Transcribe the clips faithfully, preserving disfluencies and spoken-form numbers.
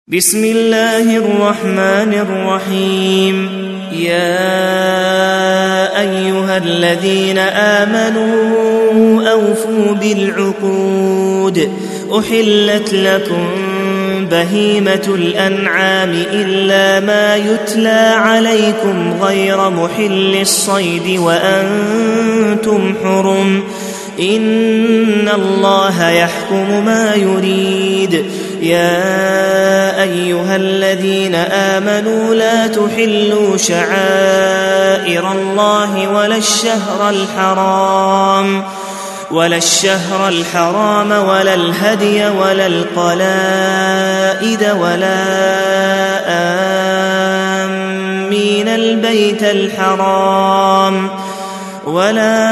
بسم الله الرحمن الرحيم. يا أيها الذين آمنوا أوفوا بالعقود. أحلت لكم بهيمة الأنعام إلا ما يتلى عليكم غير محل الصيد وأنتم حرم. إن الله يحكم ما يريد. يا أيها الذين آمنوا لا تحلوا شعائر الله ولا الشهر الحرام ولا الشهر الحرام ولا الهدي ولا القلائد ولا آمين البيت الحرام ولا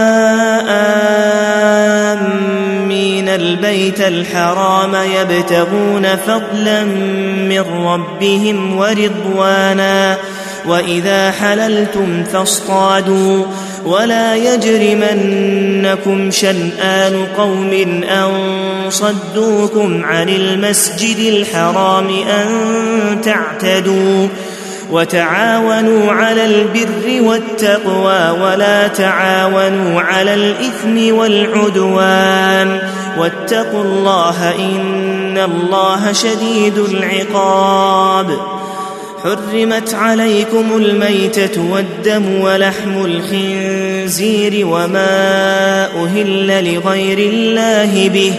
آمين البيت الحرام يبتغون فضلا من ربهم ورضوانا. وإذا حللتم فاصطادوا ولا يجرمنكم شنآن قوم أن صدوكم عن المسجد الحرام أن تعتدوا. وتعاونوا على البر والتقوى ولا تعاونوا على الإثم والعدوان واتقوا الله إن الله شديد العقاب. حرمت عليكم الميتة والدم ولحم الخنزير وما أهل لغير الله به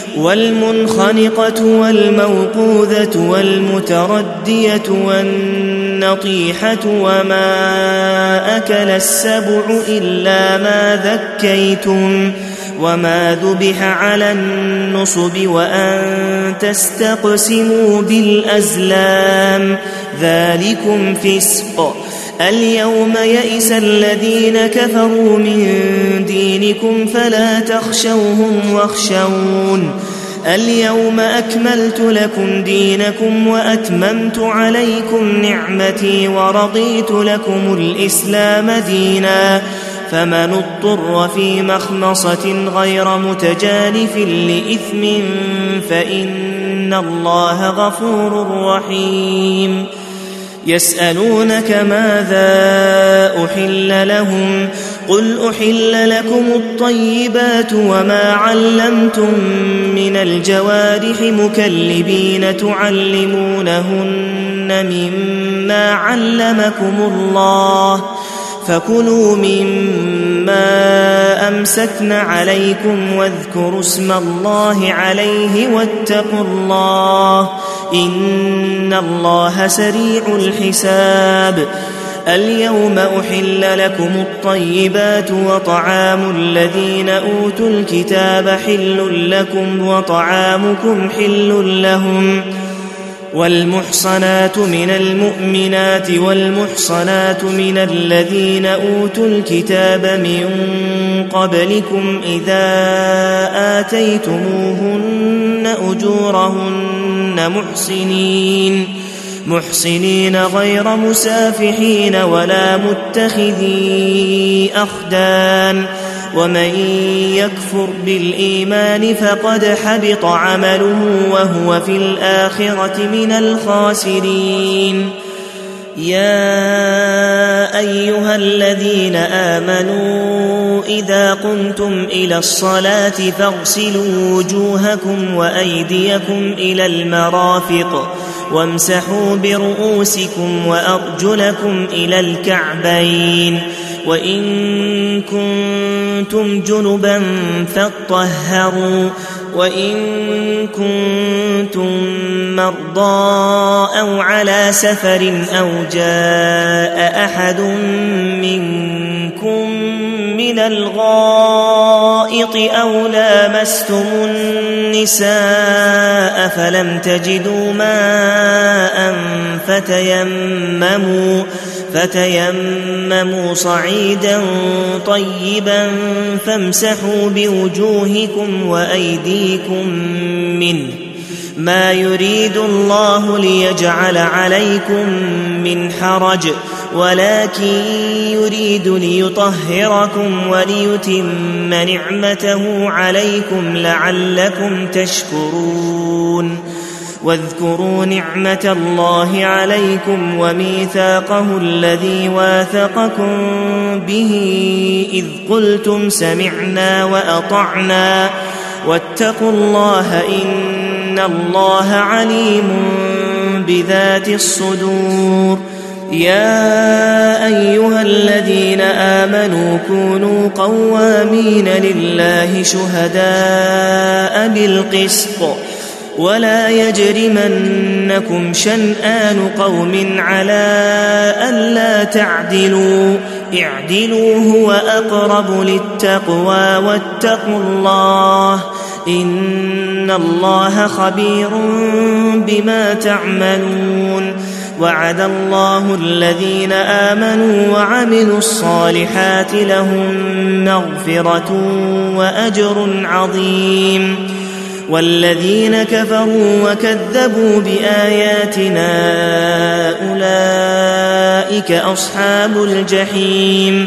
والمنخنقة والموقوذة والمتردية والنطيحة وما أكل السبع إلا ما ذكيتم وما ذبح على النصب وأن تستقسموا بالأزلام ذلكم فسق. اليوم يئس الذين كفروا من دينكم فلا تخشوهم واخشون. اليوم أكملت لكم دينكم وأتممت عليكم نعمتي ورضيت لكم الإسلام دينا. فمن اضطر في مخمصة غير متجانف لإثم فإن الله غفور رحيم. يسألونك ماذا أحل لهم قل أحل لكم الطيبات وما علمتم من الجوارح مكلبين تعلمونهن مما علمكم الله فكلوا مما أمسكن عليكم واذكروا اسم الله عليه واتقوا الله إن الله سريع الحساب. اليوم أحل لكم الطيبات وطعام الذين أوتوا الكتاب حل لكم وطعامكم حل لهم. والمحصنات من المؤمنات والمحصنات من الذين أوتوا الكتاب من قبلكم إذا آتيتموهن أجورهن محصنين محصنين غير مسافحين ولا متخذي أخدان. ومن يكفر بالإيمان فقد حبط عمله وهو في الآخرة من الخاسرين. يا أيها الذين آمنوا إذا قمتم إلى الصلاة فاغسلوا وجوهكم وأيديكم إلى المرافق وامسحوا برؤوسكم وأرجلكم إلى الكعبين وإن كنتم جنبا فاطهروا وإن كنتم مرضى أو على سفر أو جاء أحد منكم من الغائط أو لامستم النساء فلم تجدوا ماء فتيمموا فتيمموا صعيدا طيبا فامسحوا بوجوهكم وأيديكم منه ما يريد الله ليجعل عليكم من حرج ولكن يريد ليطهركم وليتم نعمته عليكم لعلكم تشكرون واذكروا نعمة الله عليكم وميثاقه الذي واثقكم به إذ قلتم سمعنا وأطعنا واتقوا الله إن الله عليم بذات الصدور. يا أيها الذين آمنوا كونوا قوامين لله شهداء بالقسط ولا يجرمنكم شنآن قوم على ألا تعدلوا اعدلوا هو أقرب للتقوى واتقوا الله إن الله خبير بما تعملون. وعد الله الذين آمنوا وعملوا الصالحات لهم مغفرة وأجر عظيم. والذين كفروا وكذبوا بآياتنا أولئك أصحاب الجحيم.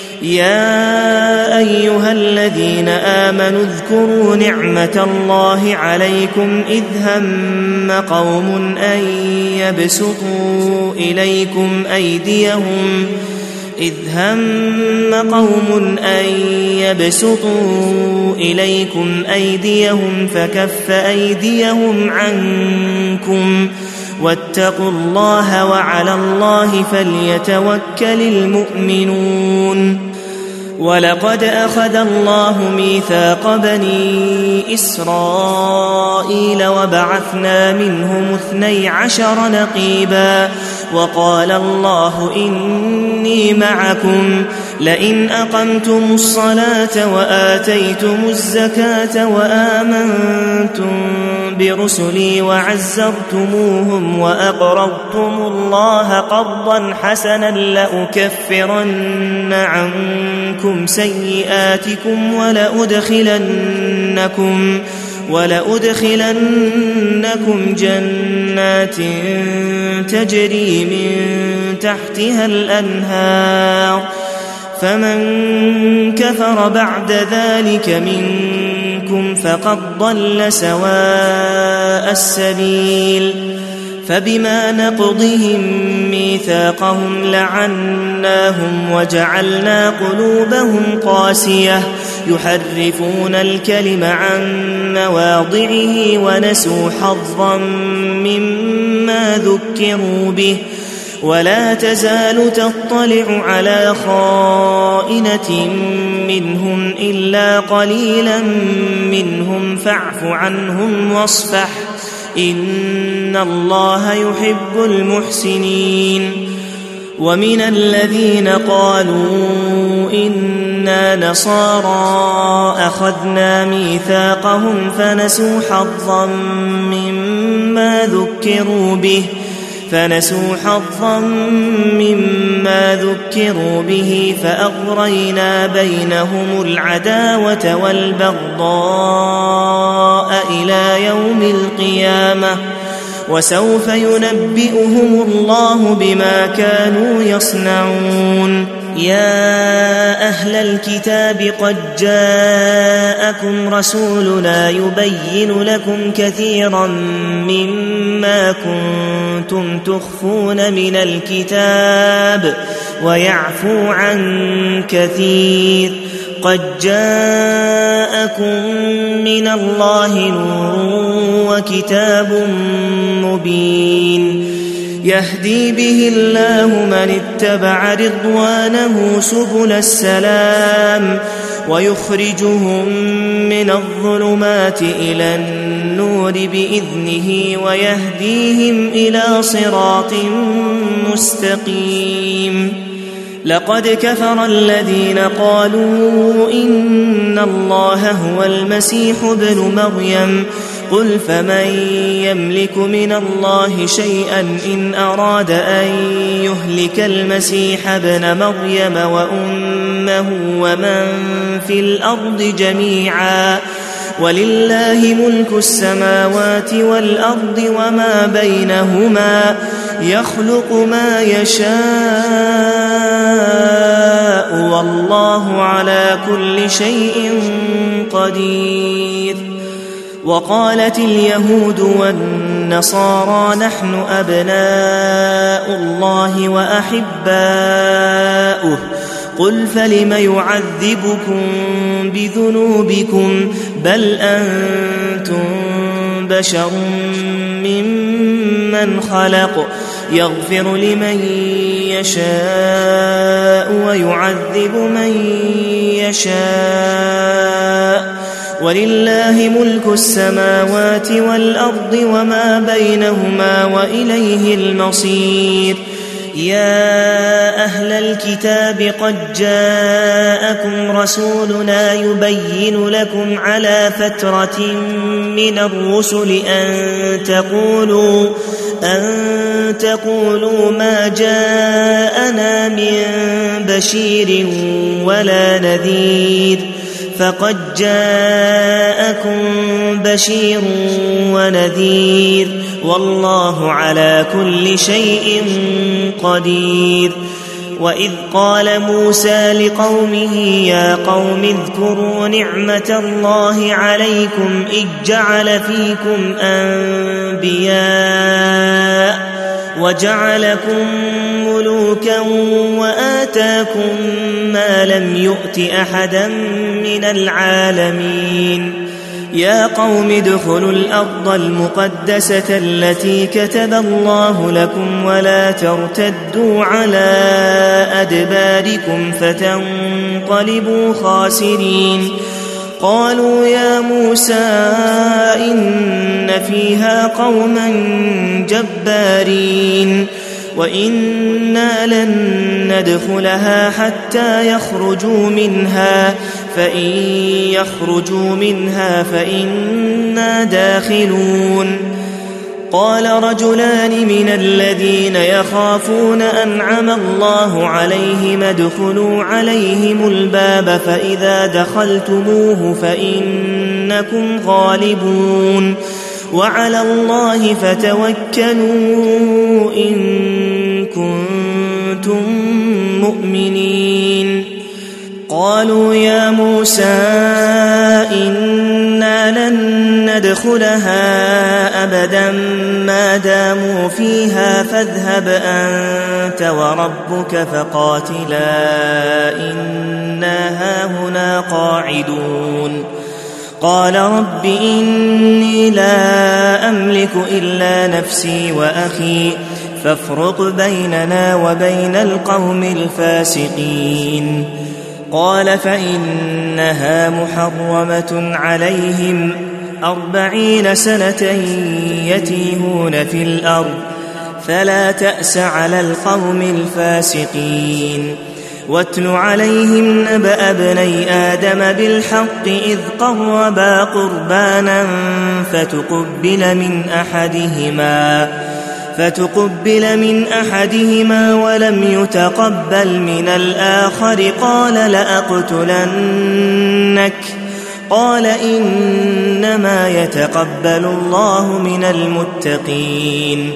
يا أيها الذين آمنوا اذكروا نعمة الله عليكم إذ هم قوم أن يبسطوا إليكم أيديهم إذ هم قوم أن يبسطوا إليكم أيديهم فكف أيديهم عنكم واتقوا الله وعلى الله فليتوكل المؤمنون. ولقد أخذ الله ميثاق بني إسرائيل وبعثنا منهم اثني عشر نقيبا وقال الله إني معكم لئن أقمتم الصلاة وآتيتم الزكاة وآمنتم برسلي وعزرتموهم وأقرضتم الله قرضا حسنا لأكفرن عنكم سيئاتكم ولأدخلنكم ولأدخلنكم جنات تجري من تحتها الأنهار فمن كفر بعد ذلك منكم فقد ضل سواء السبيل. فبما نقضهم ميثاقهم لعناهم وجعلنا قلوبهم قاسية يحرفون الكلم عن مواضعه ونسوا حظا مما ذكروا به ولا تزال تطلع على خائنة منهم إلا قليلا منهم فاعف عنهم واصفح إن الله يحب المحسنين. ومن الذين قالوا إنا نصارى أخذنا ميثاقهم فنسوا حظا مما ذكروا به فنسوا حظا مما ذكروا به فأغرينا بينهم العداوة والبغضاء إلى يوم القيامة وسوف ينبئهم الله بما كانوا يصنعون. يا أهل الكتاب قد جاءكم رسولنا يبين لكم كثيرا مما كنتم تخفون من الكتاب ويعفو عن كثير قد جاءكم من الله نور وكتاب مبين يهدي به الله من اتبع رضوانه سبل السلام ويخرجهم من الظلمات إلى النور بإذنه ويهديهم إلى صراط مستقيم. لقد كفر الذين قالوا إن الله هو المسيح ابن مريم قل فمن يملك من الله شيئا إن أراد أن يهلك المسيح ابن مريم وأمه ومن في الأرض جميعا ولله ملك السماوات والأرض وما بينهما يخلق ما يشاء والله على كل شيء قدير. وقالت اليهود والنصارى النصارى نحن أبناء الله وأحباؤه قل فلم يعذبكم بذنوبكم بل أنتم بشر ممن خلق يغفر لمن يشاء ويعذب من يشاء ولله ملك السماوات والأرض وما بينهما وإليه المصير. يا أهل الكتاب قد جاءكم رسولنا يبين لكم على فترة من الرسل أن تقولوا أن تقولوا ما جاءنا من بشير ولا نذير فقد جاءكم بشير ونذير والله على كل شيء قدير. وإذ قال موسى لقومه يا قوم اذكروا نعمة الله عليكم إذ جعل فيكم أنبياء وجعلكم ملوكا وآتاكم ما لم يؤت أحدا من العالمين. يا قوم ادخلوا الأرض المقدسة التي كتب الله لكم ولا ترتدوا على أدباركم فتنقلبوا خاسرين. قالوا يا موسى إن فيها قوما جبارين وإنا لن ندخلها حتى يخرجوا منها فإن يخرجوا منها فإنا داخلون. قال رجلان من الذين يخافون أنعم الله عليهم ادخلوا عليهم الباب فإذا دخلتموه فإنكم غالبون وعلى الله فتوكلوا إن كنتم مؤمنين. قالوا يا موسى إنا لن ندخلها أبدا ما داموا فيها فاذهب أنت وربك فقاتلا إنا هاهنا قاعدون. قال رب إني لا أملك إلا نفسي وأخي فافرق بيننا وبين القوم الفاسقين. قال فإنها محرمة عليهم أربعين سنة يتيهون في الأرض فلا تأس على القوم الفاسقين. واتل عليهم نبأ ابني آدم بالحق إذ قربا قربانا فتقبل من أحدهما فتقبل من أحدهما ولم يتقبل من الآخر قال لأقتلنك قال إنما يتقبل الله من المتقين.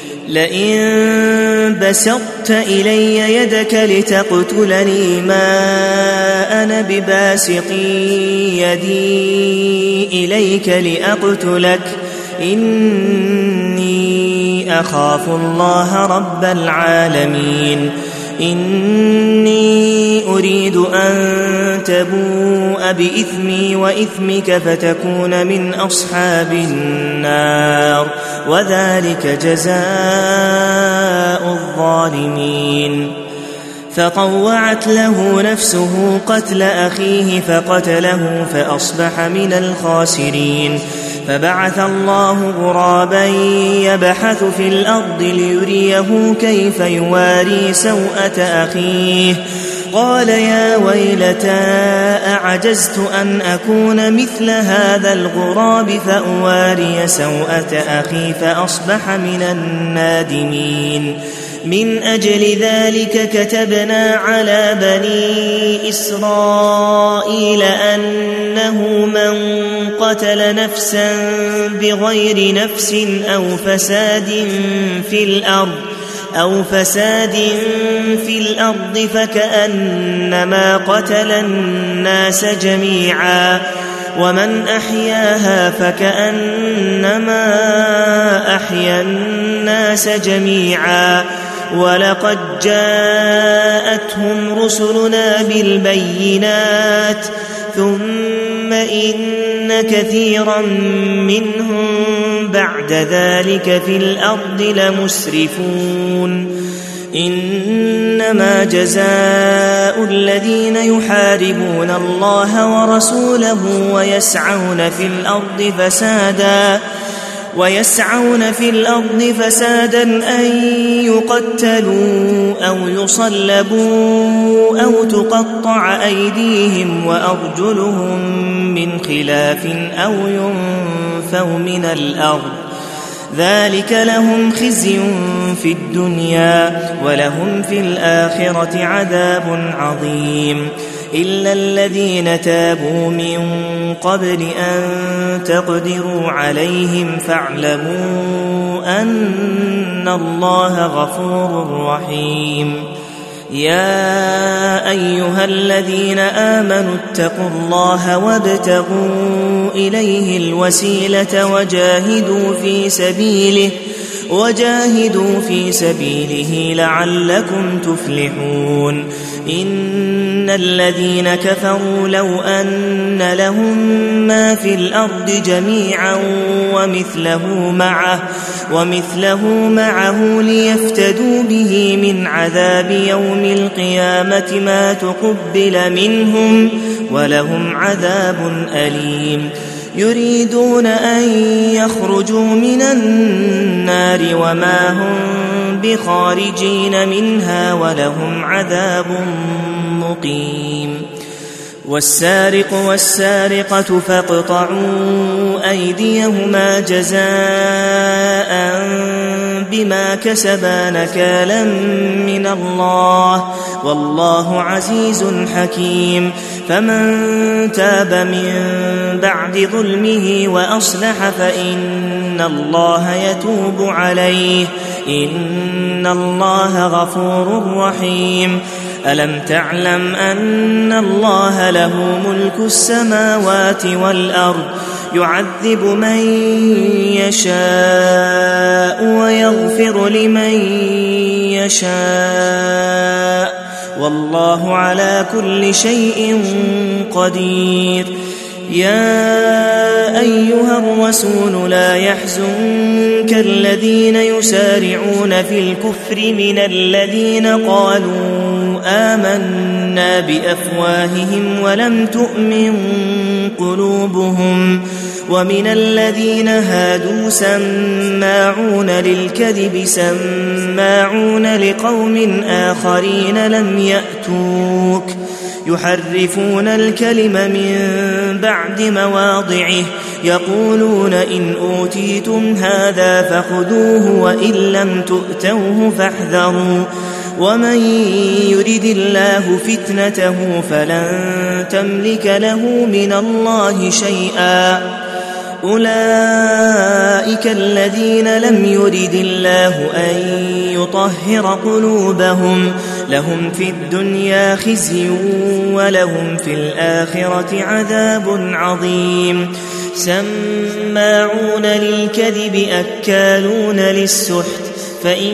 لئن بسطت إلي يدك لتقتلني ما أنا بباسط يدي إليك لأقتلك إني أخاف الله رب العالمين. إني أريد أن تبوء بإثمي وإثمك فتكون من أصحاب النار وذلك جزاء الظالمين. فطوعت له نفسه قتل أخيه فقتله فأصبح من الخاسرين. فبعث الله غرابا يبحث في الأرض ليريه كيف يواري سوءة أخيه قال يا ويلتى أعجزت أن أكون مثل هذا الغراب فأواري سوءة أخي فأصبح من النادمين. من أجل ذلك كتبنا على بني إسرائيل أنه من قتل نفسا بغير نفس أو فساد في الأرض أو فساد في الأرض فكأنما قتل الناس جميعا ومن أحياها فكأنما أحيا الناس جميعا ولقد جاءتهم رسلنا بالبينات ثم إن كثيرا منهم بعد ذلك في الأرض لمسرفون إنما جزاء الذين يحاربون الله ورسوله ويسعون في الأرض فسادا ويسعون في الأرض فسادا أن يقتلوا أو يصلبوا أو تقطع أيديهم وأرجلهم من خلاف أو ينفوا من الأرض ذلك لهم خزي في الدنيا ولهم في الآخرة عذاب عظيم إلا الذين تابوا من قبل أن تقدروا عليهم فاعلموا أن الله غفور رحيم يا أيها الذين آمنوا اتقوا الله وابتغوا إليه الوسيلة وجاهدوا في سبيله وجاهدوا في سبيله لعلكم تفلحون إن الذين كفروا لو أن لهم ما في الأرض جميعا ومثله معه ومثله معه ليفتدوا به من عذاب يوم القيامة ما تقبل منهم ولهم عذاب أليم يريدون أن يخرجوا من النار وما هم بخارجين منها ولهم عذاب مقيم والسارق والسارقة فاقطعوا أيديهما جزاء بما كسبا نكالا من الله والله عزيز حكيم فمن تاب من بعد ظلمه وأصلح فإن الله يتوب عليه إن الله غفور رحيم ألم تعلم أن الله له ملك السماوات والأرض يعذب من يشاء ويغفر لمن يشاء والله على كل شيء قدير يا أيها الرسول لا يحزنك الذين يسارعون في الكفر من الذين قالوا آمنا بأفواههم ولم تؤمن قلوبهم ومن الذين هادوا سماعون للكذب سماعون لقوم آخرين لم يأتوك يحرفون الكلم من بعد مواضعه يقولون إن أوتيتم هذا فخذوه وإن لم تؤتوه فاحذروا ومن يرد الله فتنته فلن تملك له من الله شيئا أولئك الذين لم يرد الله أن يطهر قلوبهم لهم في الدنيا خزي ولهم في الآخرة عذاب عظيم سماعون للكذب أكالون للسحت فإن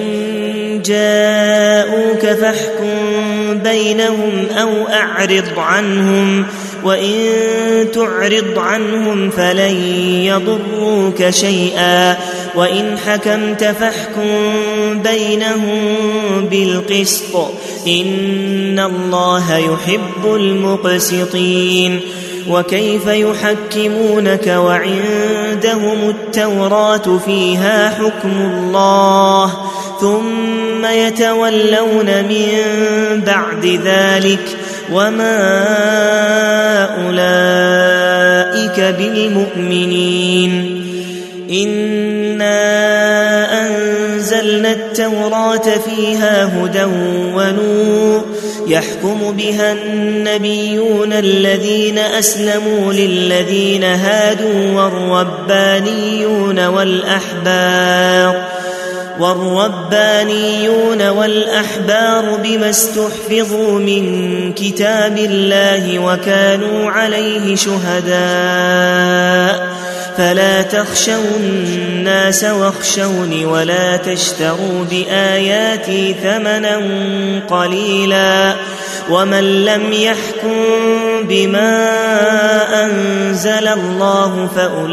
جاءوك فاحكم بينهم أو أعرض عنهم وإن تعرض عنهم فلن يضروك شيئا وإن حكمت فاحكم بينهم بالقسط إن الله يحب المقسطين وكيف يحكمونك وعندهم التوراة فيها حكم الله ثم يتولون من بعد ذلك وما أولئك بالمؤمنين إنا أنزلنا التوراة فيها هدى ونور يحكم بها النبيون الذين أسلموا للذين هادوا والربانيون والأحبار والربانيون والأحبار بما استحفظوا من كتاب الله وكانوا عليه شهداء فلا تخشوا الناس واخشوني ولا تشتروا بآياتي ثمنا قليلا ومن لم يحكم بما أنزل الله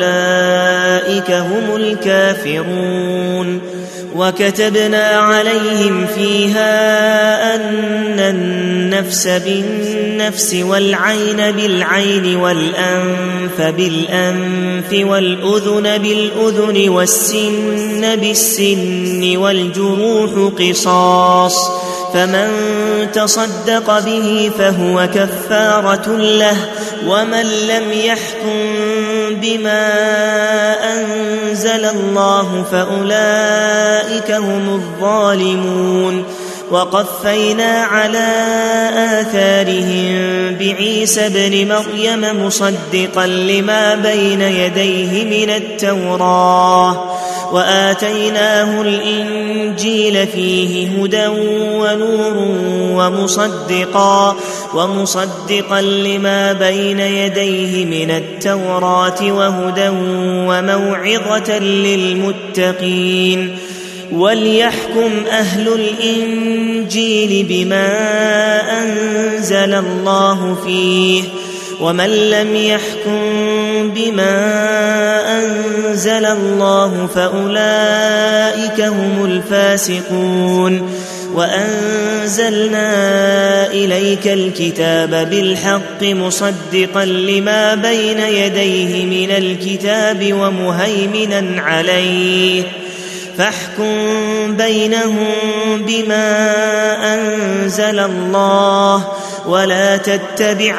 فأولئك هم الكافرون. وكتبنا عليهم فيها أن النفس بالنفس والعين بالعين والأنف بالأنف والأذن بالأذن والسن بالسن والجروح قصاص فمن تصدق به فهو كفارة له ومن لم يحكم بما أنزل الله فأولئك هم الظالمون. وقفينا على آثارهم بعيسى ابن مريم مصدقا لما بين يديه من التوراة وآتيناه الإنجيل فيه هدى ونور ومصدقا ومصدقا لما بين يديه من التوراة وهدى وموعظة للمتقين. وليحكم أهل الإنجيل بما أنزل الله فيه ومن لم يحكم بما أنزل الله فأولئك هم الفاسقون. وأنزلنا إليك الكتاب بالحق مصدقا لما بين يديه من الكتاب ومهيمنا عليه فاحكم بينهم بما أنزل الله ولا تتبع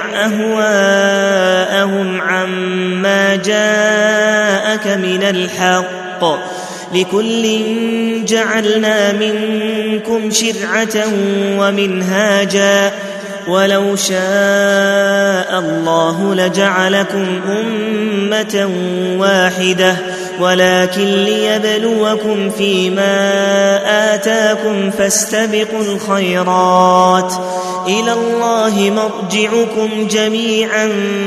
أهواءهم عما جاءك من الحق لكل جعلنا منكم شرعة ومنهاجا ولو شاء الله لجعلكم أمة واحدة ولكن ليبلوكم فيما آتاكم فاستبقوا الخيرات إلى الله مرجعكم جميعا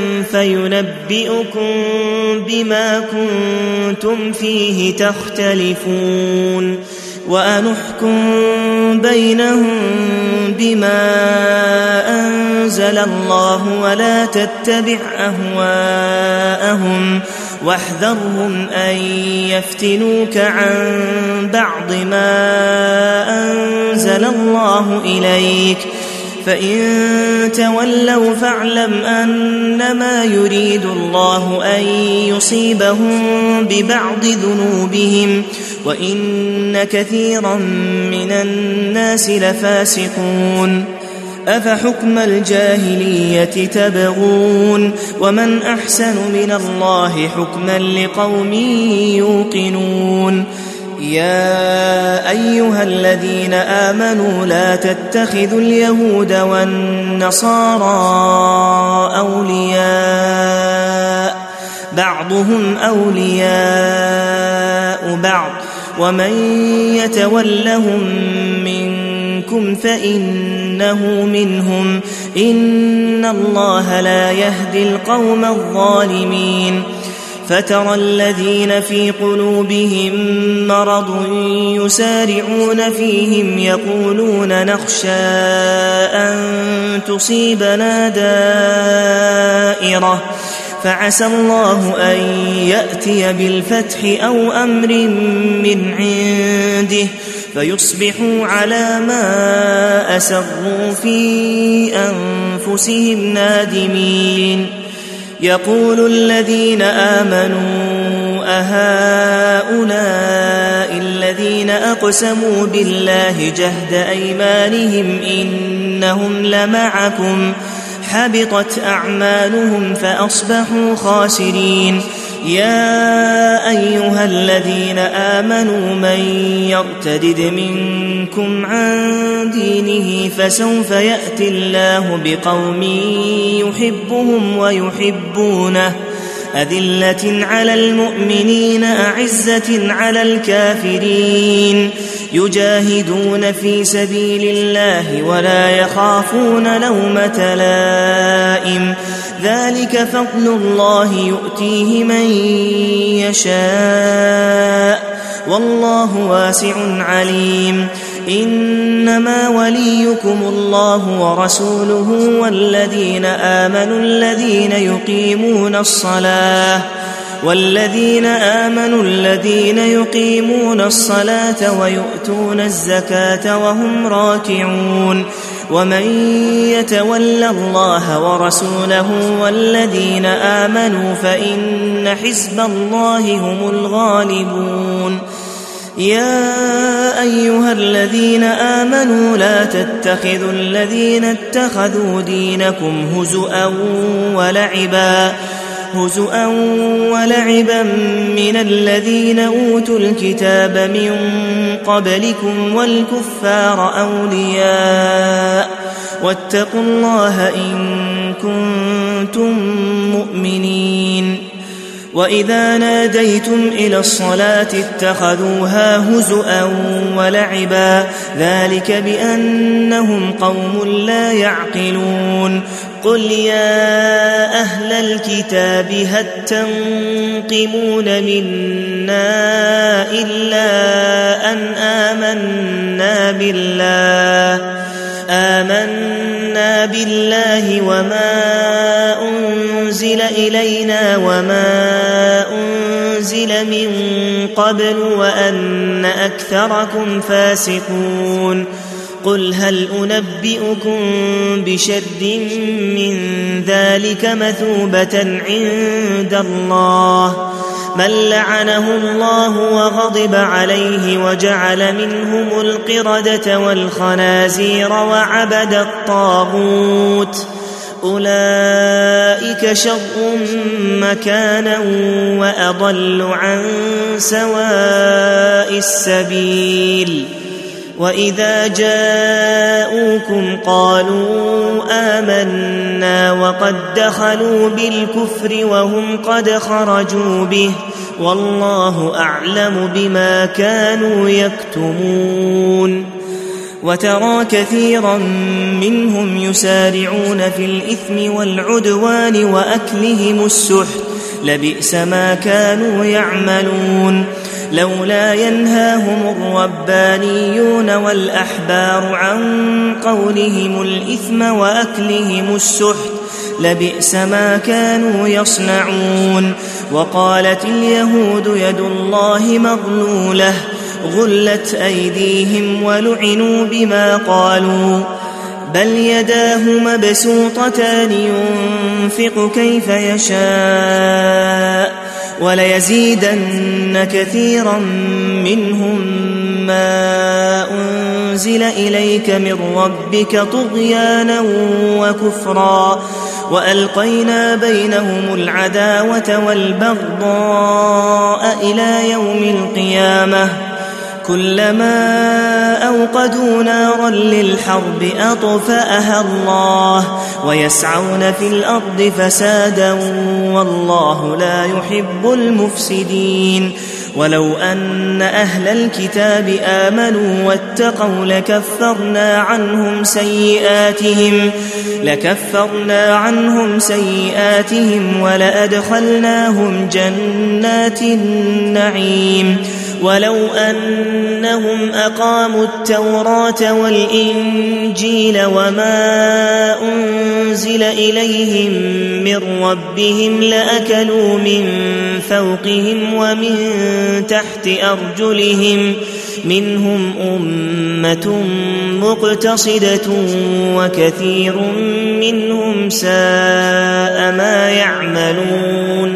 فينبئكم بما كنتم فيه تختلفون. وأنحكم بينهم بما أنزل الله ولا تتبع أهواءهم واحذرهم أن يفتنوك عن بعض ما أنزل الله إليك فإن تولوا فاعلم أنما يريد الله أن يصيبهم ببعض ذنوبهم وإن كثيرا من الناس لفاسقون. أفحكم الجاهلية تبغون ومن أحسن من الله حكما لقوم يوقنون. يا أيها الذين آمنوا لا تتخذوا اليهود والنصارى أولياء بعضهم أولياء بعض ومن يتولهم منكم فإنه منهم إن الله لا يهدي القوم الظالمين. فترى الذين في قلوبهم مرض يسارعون فيهم يقولون نخشى أن تصيبنا دائرة فعسى الله أن يأتي بالفتح أو أمر من عنده فيصبحوا على ما أسروا في أنفسهم نادمين. يقول الذين آمنوا أهؤلاء الذين أقسموا بالله جهد أيمانهم إنهم لمعكم حبطت أعمالهم فأصبحوا خاسرين. يا أيها الذين آمنوا من يرتدد منكم عن دينه فسوف يأتي الله بقوم يحبهم ويحبونه أذلة على المؤمنين أعزة على الكافرين يجاهدون في سبيل الله ولا يخافون لومة لائم ذلك فضل الله يؤتيه من يشاء والله واسع عليم إنما وليكم الله ورسوله والذين آمنوا الذين يقيمون الصلاة والذين آمنوا الذين يقيمون الصلاة ويؤتون الزكاة وهم راكعون ومن يتول الله ورسوله والذين آمنوا فإن حزب الله هم الغالبون يا أيها الذين آمنوا لا تتخذوا الذين اتخذوا دينكم هزؤا ولعبا هزؤا ولعبا من الذين أوتوا الكتاب من قبلكم والكفار أولياء واتقوا الله إن كنتم مؤمنين وإذا ناديتم إلى الصلاة اتخذوها هزؤا ولعبا ذلك بأنهم قوم لا يعقلون قل يا أهل الكتاب هل تنقمون منا إلا أن آمنا بالله آمنا بالله وما أنزل إلينا وما أنزل من قبل وأن أكثركم فاسقون قل هل أنبئكم بشر من ذلك مثوبة عند الله من لعنه الله وغضب عليه وجعل منهم القردة والخنازير وعبد الطاغوت أولئك شر مكانا وأضل عن سواء السبيل وإذا جاءوكم قالوا آمنا وقد دخلوا بالكفر وهم قد خرجوا به والله أعلم بما كانوا يكتمون وترى كثيرا منهم يسارعون في الإثم والعدوان وأكلهم السحت لبئس ما كانوا يعملون لولا ينهاهم الربانيون والأحبار عن قولهم الإثم وأكلهم السحت لبئس ما كانوا يصنعون وقالت اليهود يد الله مغلولة غلت أيديهم ولعنوا بما قالوا بل يداه مبسوطتان ينفق كيف يشاء وليزيدن كثيرا منهم ما أنزل إليك من ربك طغيانا وكفرا وألقينا بينهم العداوة والبغضاء إلى يوم القيامة كلما أوقدوا نارا للحرب أطفأها الله ويسعون في الأرض فسادا والله لا يحب المفسدين ولو أن أهل الكتاب آمنوا واتقوا لكفرنا عنهم سيئاتهم لكفرنا عنهم سيئاتهم ولأدخلناهم جنات النعيم ولو أنهم أقاموا التوراة والإنجيل وما أنزل إليهم من ربهم لأكلوا من فوقهم ومن تحت أرجلهم منهم أمة مقتصدة وكثير منهم ساء ما يعملون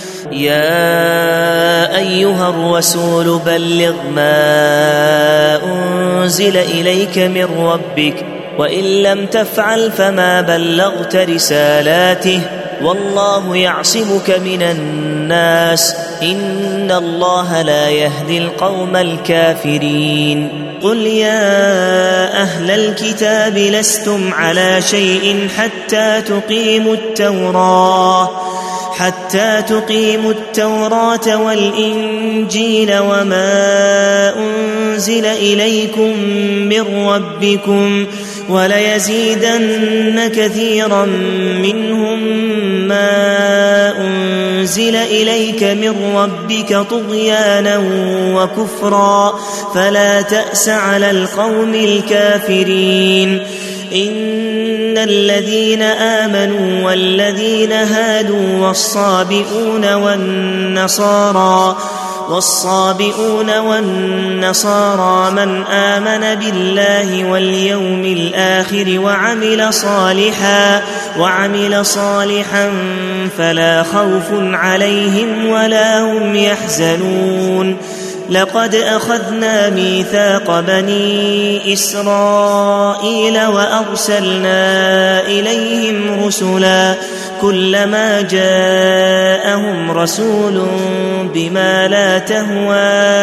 يا أيها الرسول بلغ ما أنزل إليك من ربك وإن لم تفعل فما بلغت رسالاته والله يعصمك من الناس إن الله لا يهدي القوم الكافرين قل يا أهل الكتاب لستم على شيء حتى تقيموا التوراة حتى تقيموا التوراة والإنجيل وما أنزل إليكم من ربكم وليزيدن كثيرا منهم ما أنزل إليك من ربك طغيانا وكفرا فلا تأس على القوم الكافرين. إن الذين آمنوا والذين هادوا والصابئون والنصارى والصابئون والنصارى من آمن بالله واليوم الآخر وعمل صالحا وعمل صالحا فلا خوف عليهم ولا هم يحزنون. لقد أخذنا ميثاق بني إسرائيل وأرسلنا إليهم رسلا كلما جاءهم رسول بما لا تهوى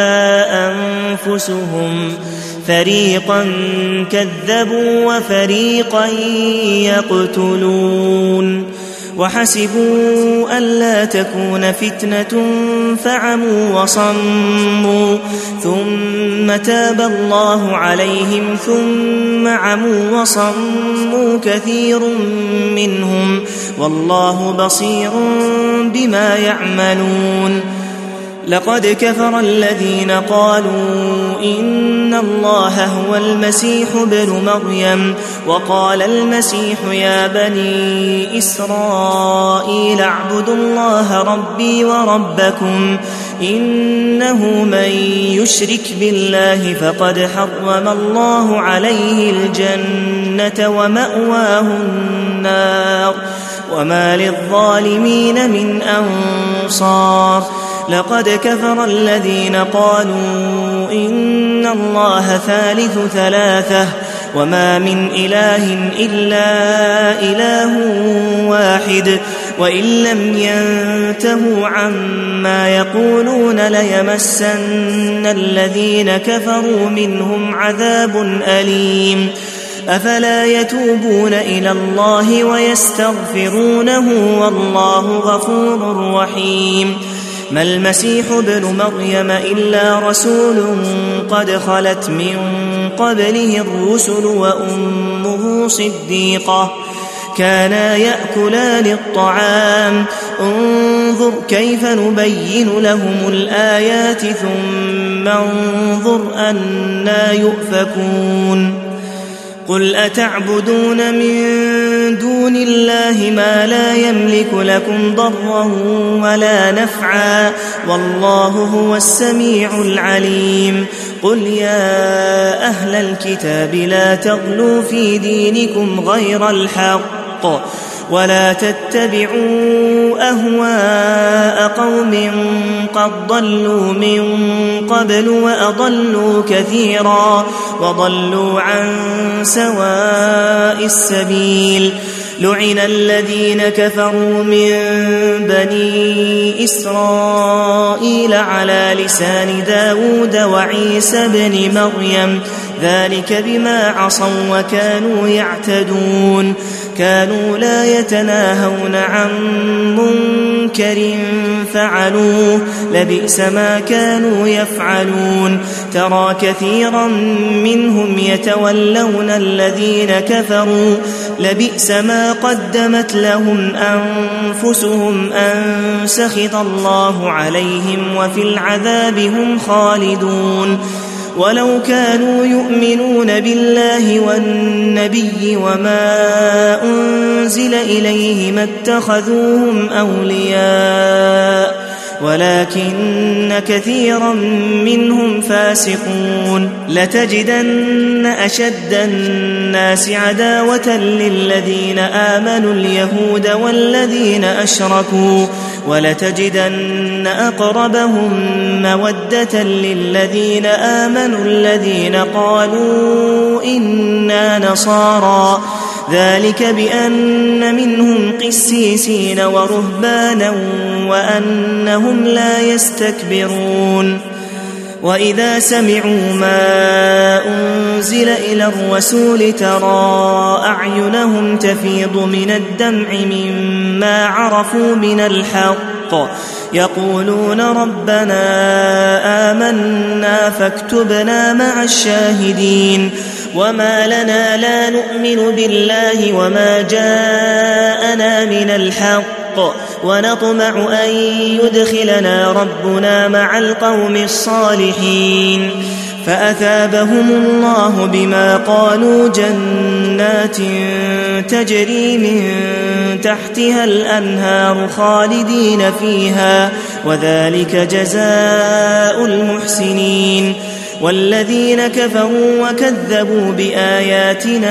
أنفسهم فريقا كذبوا وفريقا يقتلون. وحسبوا ألا تكون فتنة فعموا وصموا ثم تاب الله عليهم ثم عموا وصموا كثير منهم والله بصير بما يعملون. لقد كفر الذين قالوا إن الله هو المسيح ابن مريم وقال المسيح يا بني إسرائيل اعبدوا الله ربي وربكم إنه من يشرك بالله فقد حرم الله عليه الجنة ومأواه النار وما للظالمين من أنصار. لقد كفر الذين قالوا إن الله ثالث ثلاثة وما من إله إلا إله واحد وإن لم ينتهوا عما يقولون ليمسن الذين كفروا منهم عذاب أليم. أفلا يتوبون إلى الله ويستغفرونه والله غفور رحيم. ما المسيح ابن مريم إلا رسول قد خلت من قبله الرسل وأمه صديقة كانا يأكلان الطعام انظر كيف نبين لهم الآيات ثم انظر أنى يؤفكون. قل أتعبدون من دون الله ما لا يملك لكم ضرا ولا نفعا والله هو السميع العليم. قل يا أهل الكتاب لا تغلوا في دينكم غير الحق ولا تتبعوا أهواء قوم قد ضلوا من قبل وأضلوا كثيرا وضلوا عن سواء السبيل. لعن الذين كفروا من بني إسرائيل على لسان داود وعيسى بن مريم ذلك بما عصوا وكانوا يعتدون كانوا لا يتناهون عن منكر فعلوه لبئس ما كانوا يفعلون. ترى كثيرا منهم يتولون الذين كفروا لبئس ما قدمت لهم أنفسهم أن سخط الله عليهم وفي العذاب هم خالدون. ولو كانوا يؤمنون بالله والنبي وما أنزل إليه ما اتخذوهم أولياء ولكن كثيرا منهم فاسقون. لتجدن أشد الناس عداوة للذين آمنوا اليهود والذين أشركوا ولتجدن أقربهم مودة للذين آمنوا الذين قالوا إنا نصارى ذلك بأن منهم قسيسين ورهبانا وأنهم لا يستكبرون. وإذا سمعوا ما أنزل أنزل إلى الرسول ترى أعينهم تفيض من الدمع مما عرفوا من الحق يقولون ربنا آمنا فاكتبنا مع الشاهدين وما لنا لا نؤمن بالله وما جاءنا من الحق ونطمع أن يدخلنا ربنا مع القوم الصالحين فأثابهم الله بما قالوا جنات تجري من تحتها الأنهار خالدين فيها وذلك جزاء المحسنين والذين كفروا وكذبوا بآياتنا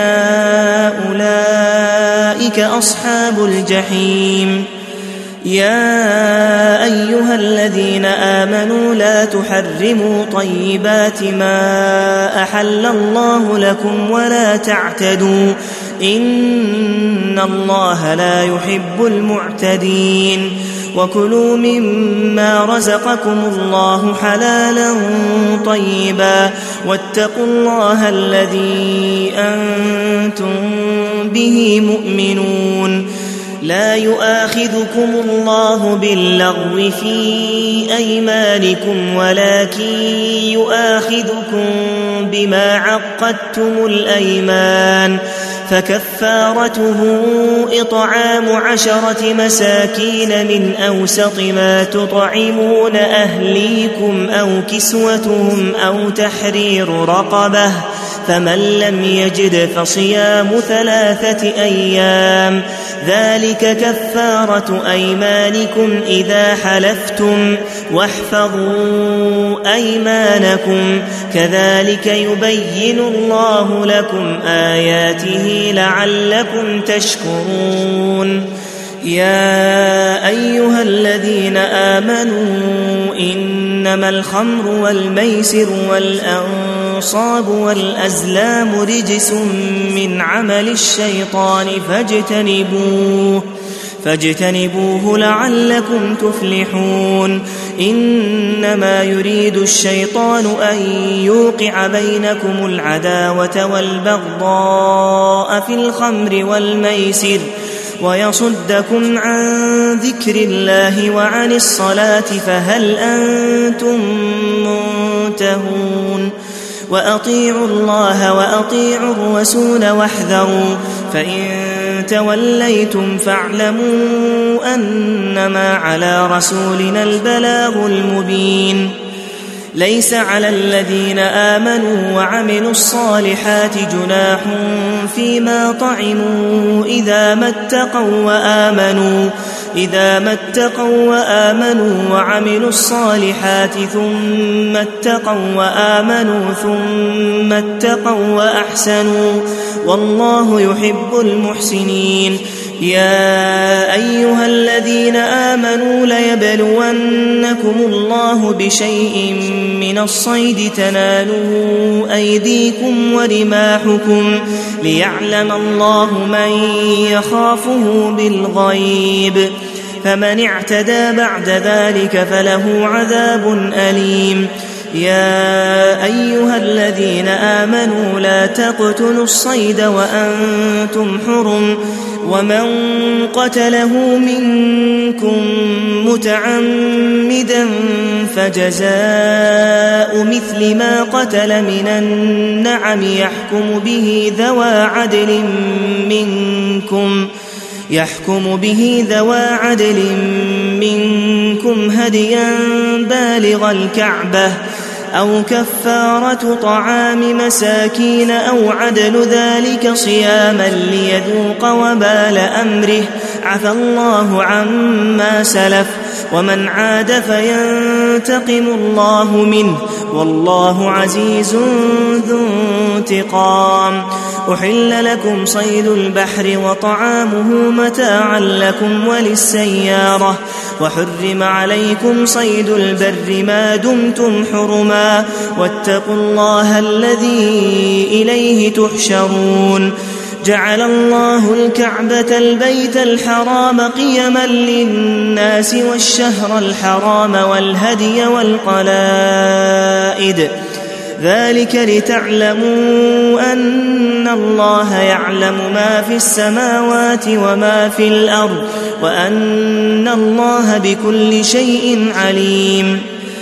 أولئك أصحاب الجحيم يا أيها الذين آمنوا لا تحرموا طيبات ما أحل الله لكم ولا تعتدوا إن الله لا يحب المعتدين وكلوا مما رزقكم الله حلالا طيبا واتقوا الله الذي أنتم به مؤمنون لا يؤاخذكم الله باللغو في أيمانكم ولكن يؤاخذكم بما عقدتم الأيمان فكفارته إطعام عشرة مساكين من أوسط ما تطعمون أهليكم أو كسوتهم أو تحرير رقبة فمن لم يجد فصيام ثلاثة أيام ذلك كفارة أيمانكم إذا حلفتم واحفظوا أيمانكم كذلك يبين الله لكم آياته لعلكم تشكرون يا أيها الذين آمنوا إنما الخمر والميسر والأنصاب والأزلام رجس من عمل الشيطان فاجتنبوه فاجتنبوه لعلكم تفلحون إنما يريد الشيطان أن يوقع بينكم العداوة والبغضاء في الخمر والميسر ويصدكم عن ذكر الله وعن الصلاة فهل أنتم منتهون وأطيعوا الله وأطيعوا الرسول واحذروا فإن توليتم فاعلموا أنما على رسولنا البلاغ المبين ليس على الذين آمنوا وعملوا الصالحات جناح فيما طعموا إذا ما اتقوا وآمنوا إذا ما اتقوا وآمنوا وعملوا الصالحات ثم اتقوا وآمنوا ثم اتقوا وأحسنوا والله يحب المحسنين يا أيها الذين آمنوا ليبلونكم الله بشيء من الصيد تناله أيديكم ورماحكم ليعلم الله من يخافه بالغيب فمن اعتدى بعد ذلك فله عذاب أليم يا أيها الذين آمنوا لا تقتلوا الصيد وأنتم حرم ومن قتله منكم متعمدا فجزاء مثل ما قتل من النعم يحكم به ذوى عدل منكم يحكم به ذوى عدل منكم هديا بالغ الكعبة أو كفارة طعام مساكين أو عدل ذلك صياما ليذوق وبال أمره عفى الله عما سلف ومن عاد فينتقم الله منه والله عزيز ذو انتقام أحل لكم صيد البحر وطعامه متاعا لكم وللسيارة وحرم عليكم صيد البر ما دمتم حرما واتقوا الله الذي إليه تحشرون جعل الله الكعبة البيت الحرام قيما للناس والشهر الحرام والهدي والقلائد ذلك لتعلموا أن الله يعلم ما في السماوات وما في الأرض وأن الله بكل شيء عليم.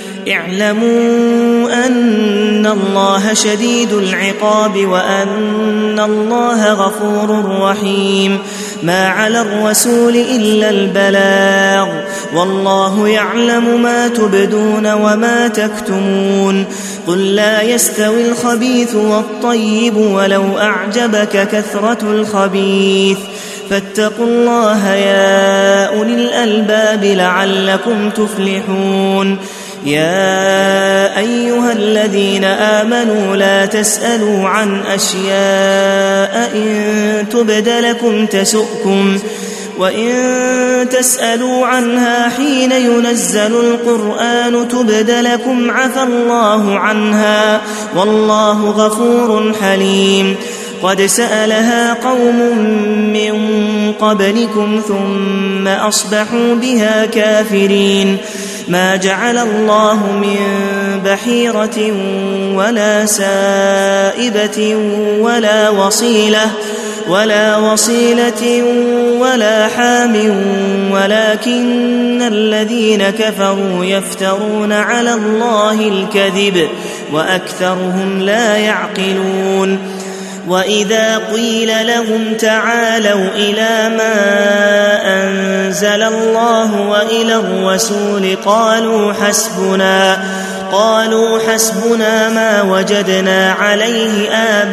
اعلموا أن الله شديد العقاب وأن الله غفور رحيم. ما على الرسول إلا البلاغ والله يعلم ما تبدون وما تكتمون. قل لا يستوي الخبيث والطيب ولو أعجبك كثرة الخبيث فاتقوا الله يا أولي الألباب لعلكم تفلحون. يا أيها الذين آمنوا لا تسألوا عن أشياء إن تبد لكم تسؤكم وإن تسألوا عنها حين ينزل القرآن تبد لكم عفى الله عنها والله غفور حليم. قد سألها قوم من قبلكم ثم أصبحوا بها كافرين. ما جعل الله من بحيرة ولا سائبة ولا وصيلة ولا وصيلة ولا حام ولكن الذين كفروا يفترون على الله الكذب وأكثرهم لا يعقلون. وإذا قيل لهم تعالوا إلى ما أنزل الله وإلى الرسول قالوا حسبنا قالوا حسبنا ما وجدنا عليه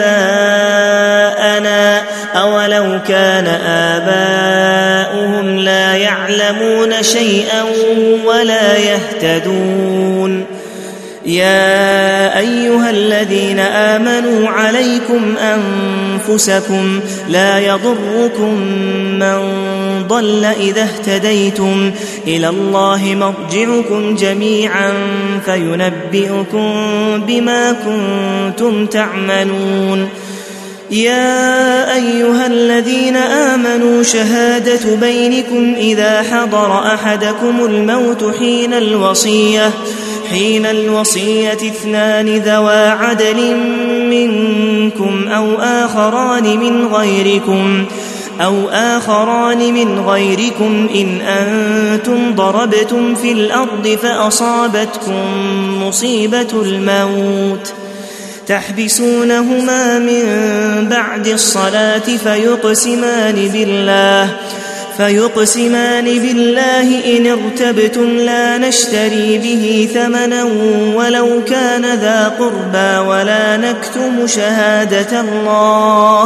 آباءنا أولو كان آباؤهم لا يعلمون شيئا ولا يهتدون. يا أيها الذين آمنوا عليكم أنفسكم لا يضركم من ضل إذا اهتديتم إلى الله مرجعكم جميعا فينبئكم بما كنتم تعملون. يا أيها الذين آمنوا شهادة بينكم إذا حضر أحدكم الموت حين الوصية حين الوصية اثنان ذوى عدل منكم أو آخران من غيركم أو آخران من غيركم إن أنتم ضربتم في الأرض فأصابتكم مصيبة الموت تحبسونهما من بعد الصلاة فيقسمان بالله فيقسمان بالله إن ارتبتم لا نشتري به ثمنا ولو كان ذا قربى ولا نكتم شهادة الله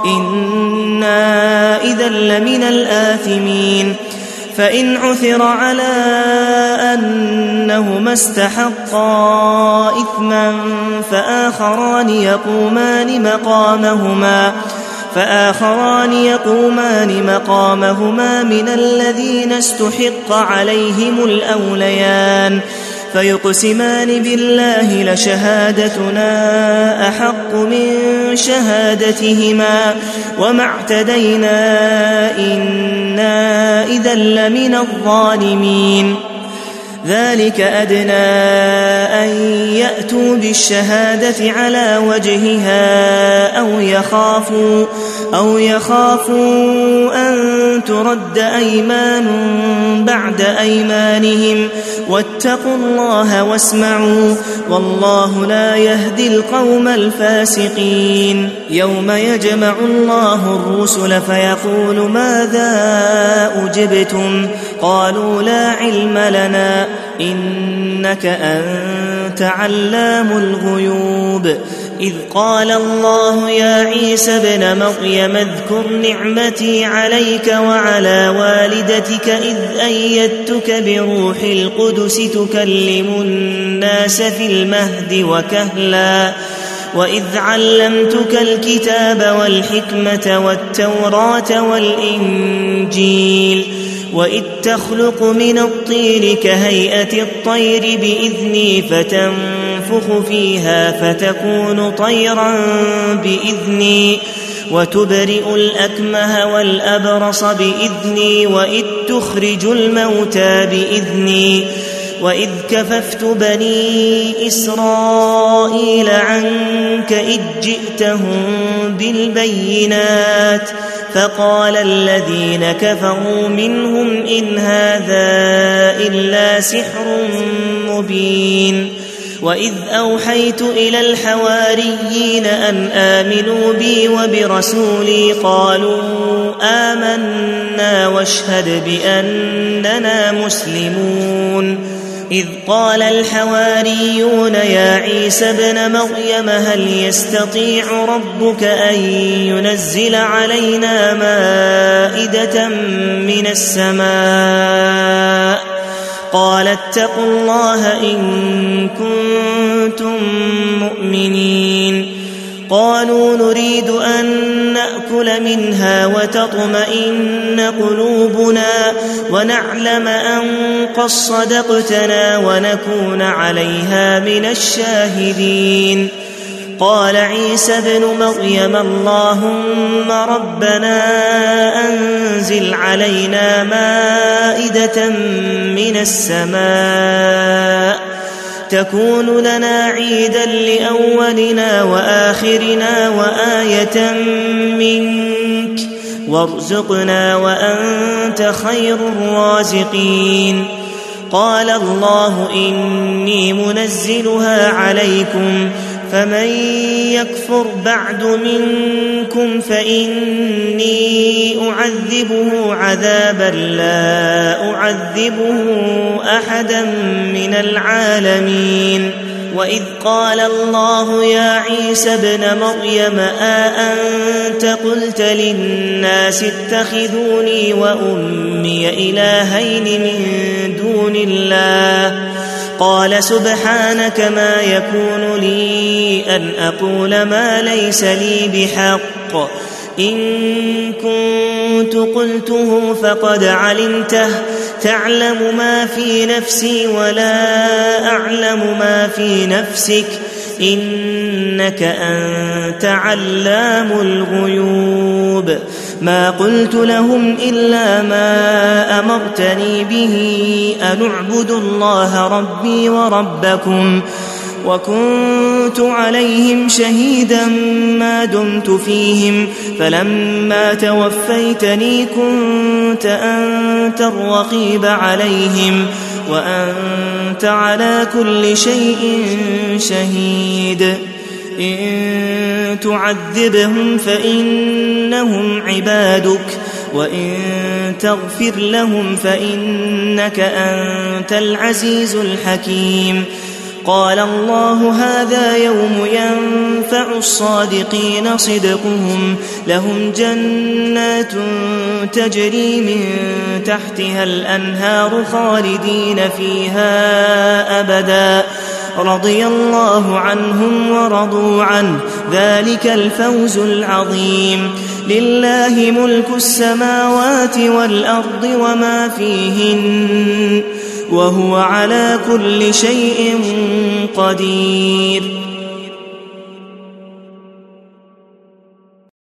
إنا إذا لمن الآثمين. فإن عثر على أنهما استحقا إثما فآخران يقومان مقامهما فآخران يقومان مقامهما من الذين استحق عليهم الأوليان فيقسمان بالله لشهادتنا أحق من شهادتهما وما اعتدينا إنا إذا لمن الظالمين. ذلك أدنى أن يأتوا بالشهادة على وجهها أو يخافوا أو يخافوا أن ترد أيمان بعد أيمانهم واتقوا الله واسمعوا والله لا يهدي القوم الفاسقين. يوم يجمع الله الرسل فيقول ماذا أجبتم قالوا لا علم لنا إنك أنت علام الغيوب. إذ قال الله يا عيسى ابن مريم اذكر نعمتي عليك وعلى والدتك إذ أيدتك بروح القدس تكلم الناس في المهد وكهلا وإذ علمتك الكتاب والحكمة والتوراة والإنجيل وإذ تخلق من الطين كهيئة الطير بإذني فتنفخ فيها فتكون طيرا بإذني وتبرئ الأكمه والأبرص بإذني وإذ تخرج الموتى بإذني وإذ كففت بني إسرائيل عنك إذ جئتهم بالبينات فقال الذين كفروا منهم إن هذا إلا سحر مبين وإذ أوحيت إلى الحواريين أن آمنوا بي وبرسولي قالوا آمنا واشهد بأننا مسلمون إذ قال الحواريون يا عيسى ابن مريم هل يستطيع ربك أن ينزل علينا مائدة من السماء قال اتقوا الله إن كنتم مؤمنين قالوا نريد أن نأكل منها وتطمئن قلوبنا ونعلم أن قد صدقتنا ونكون عليها من الشاهدين قال عيسى ابن مريم اللهم ربنا أنزل علينا مائدة من السماء تكون لنا عيدا لأولنا وآخرنا وآية منك وارزقنا وأنت خير الرازقين قال الله إني منزلها عليكم فمن يكفر بعد منكم فإني أعذبه عذابا لا أعذبه أحدا من العالمين وإذ قال الله يا عيسى ابن مريم أأنت قلت للناس اتخذوني وأمي إلهين من دون الله قال سبحانك ما يكون لي أن أقول ما ليس لي بحق إن كنت قلته فقد علمته تعلم ما في نفسي ولا أعلم ما في نفسك إنك أنت علام الغيوب ما قلت لهم إلا ما أمرتني به أن اعبدوا الله ربي وربكم وكنت عليهم شهيدا ما دمت فيهم فلما توفيتني كنت أنت الرقيب عليهم وأنت على كل شيء شهيد إن تعذبهم فإنهم عبادك وإن تغفر لهم فإنك أنت العزيز الحكيم قال الله هذا يوم ينفع الصادقين صدقهم لهم جنات تجري من تحتها الأنهار خالدين فيها أبدا رضي الله عنهم ورضوا عنه ذلك الفوز العظيم لله ملك السماوات والأرض وما فيهن وهو على كل شيء قدير